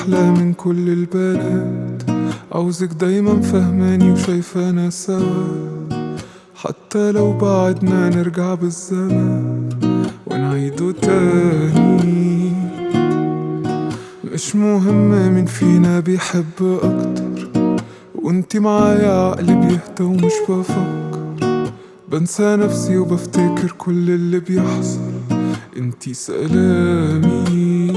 أحلى من كل البنات. عاوزك دايما فهماني وشايفانا سوا، حتى لو بعدنا نرجع بالزمان ونعيده تاني. مش مهم مين فينا بيحب أكتر، وانتي معايا عقلي بيهدى ومش بفكر. بنسى نفسي وبفتكر كل اللي بيحصل، انتي سلامي.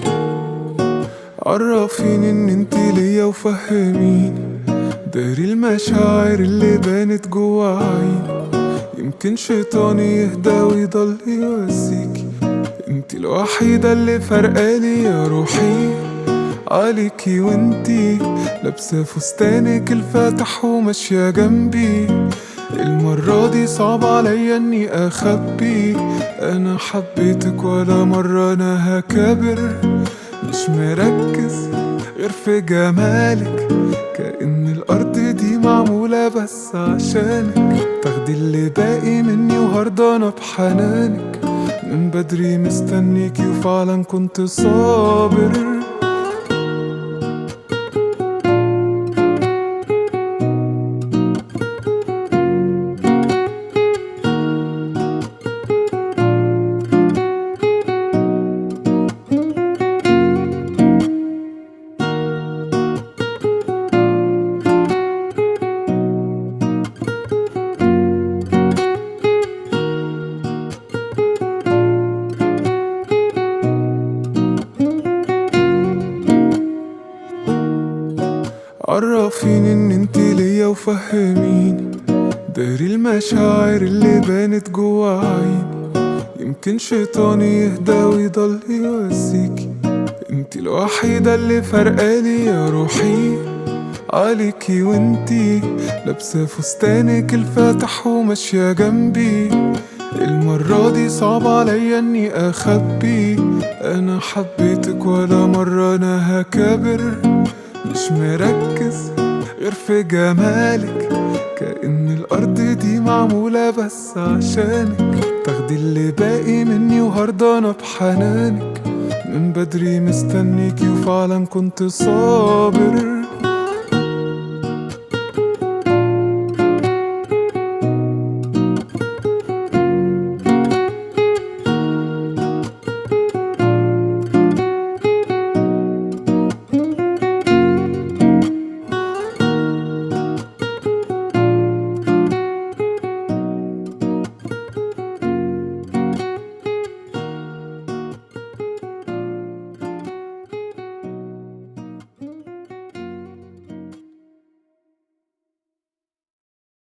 عرفيني ان انتي ليا وفهميني، داري المشاعر اللي بانت جوا عيني. يمكن شيطاني يهدى ويضل يواسيكي، انتي الوحيدة اللي فرقالي يا روحي عليكي. وانتي لابسة فستانك الفاتح وماشية جنبي، المرة دي صعب عليا اني اخبي. انا حبيتك ولا مرة انا هكابر، مش مركز غير في جمالك. كأن الارض دي معمولة بس عشانك، تاخدي اللي باقي مني وهرضانة بحنانك. من بدري مستنيكي وفعلا كنت صابر. عرفيني ان انتي ليا وفهميني، داري المشاعر اللي بانت جوا عيني. يمكن شيطاني يهدى ويضل يواسيكي، انتي الوحيدة اللي فرقالي يا روحي عليكي. وانتي لابسة فستانك الفاتح وماشية جنبي، المرة دي صعب عليا اني اخبي. انا حبيتك ولا مرة انا هكابر، مش مركز غير في جمالك. كأن الأرض دي معمولة بس عشانك، تاخدي اللي باقي مني وهرضانة بحنانك. من بدري مستنيكي وفعلا كنت صابر.